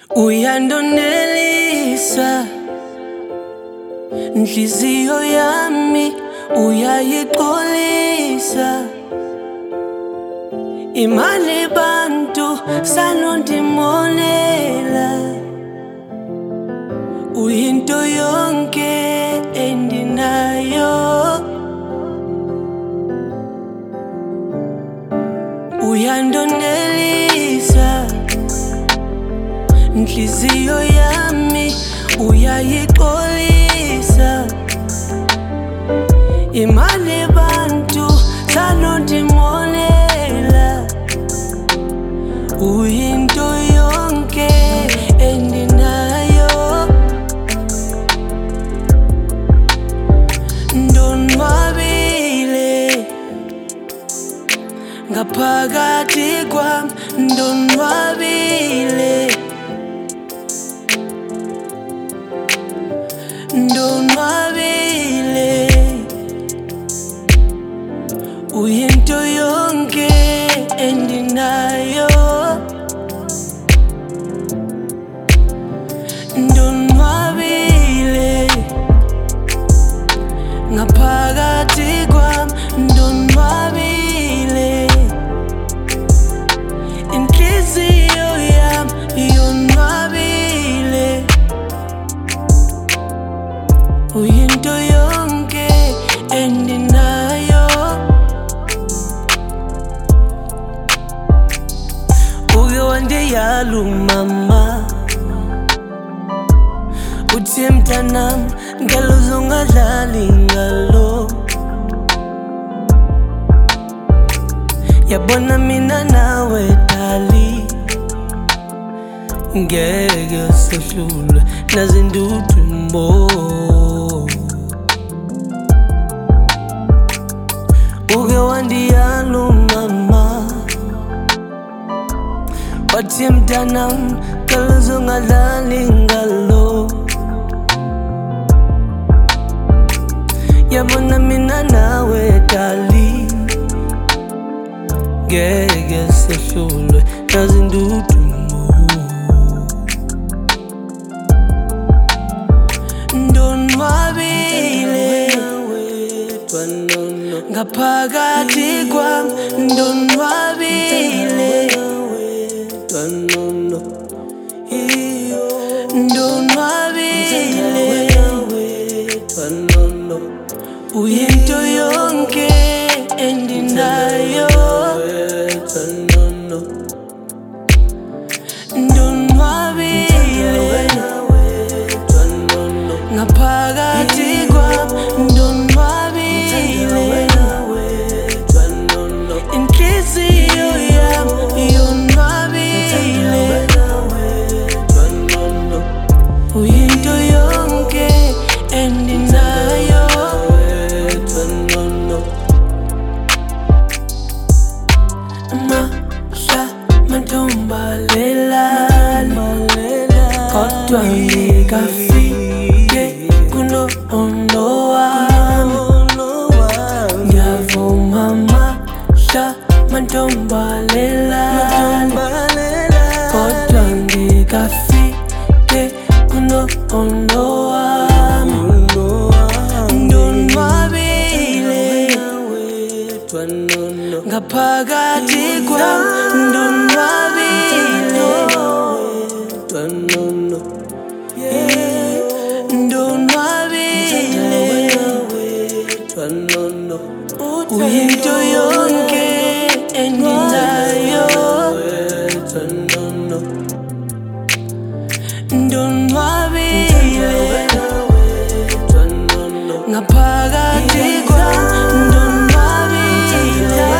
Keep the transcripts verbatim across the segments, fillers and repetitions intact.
Uyandonelisa Nhliziyo yami uyayiqolisa Imali bantu sanondimonela Uyinto yonke endinayo Uyandonelisa Nhliziyo yami uyayiqolisa Imali bantu sanondimonela Uyinto yonke endinayo Ndonwabile Ngaphakathi kwami ndonwabile Ndonwabile Uyinto yonke endinayo Ndonwabile Ngaphakathi kwami ndonwabile Inhliziyo yami yonwabile Uyinto yonke endinayo Uke wandiyala mama Uthi mntanami ngalo uzongadlali ngalo Yabona mina nawe dali Ngeke sehlulwe nazindudumo Uke wandiyala mama Wathi mntanami ngalo uzongadlali ngalo Yabona mina nawe dali Ngeke sehlulwe nazindudumo Ndonwabile Ngaphakathi kwami ndonwabile Ndonwabile Uyinto yonke endinayo Ndonwabile Ngaphakathi kwami ndonwabile Inhliziyo yami yonwabile Uyinto yonke endinayo Mahla mantombalelani Kodwa ngikafike kunondo wami Ngiyavuma mahla mantombalelani Kodwa ngikafike kunondo wami Ndonwabile Ngaphakathi kwami ndonwabile Ndonwabile Uyinto yonke endinayo Ndonwabile Ngaphakathi kwami ndonwabile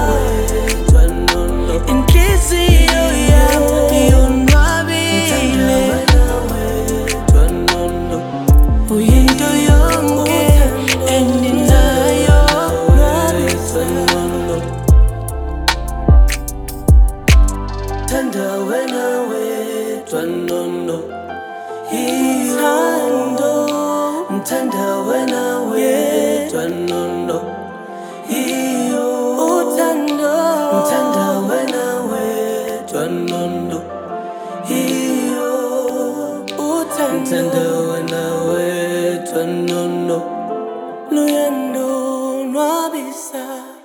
Inhliziyo yami yonwabile Uyinto yonke endinayo Thanda wena wedwa nono Ithando Thanda wena wedwa nono Uthando Thanda wena wedwa nono Iyo Tanda wena we twanono Luyando nwabisa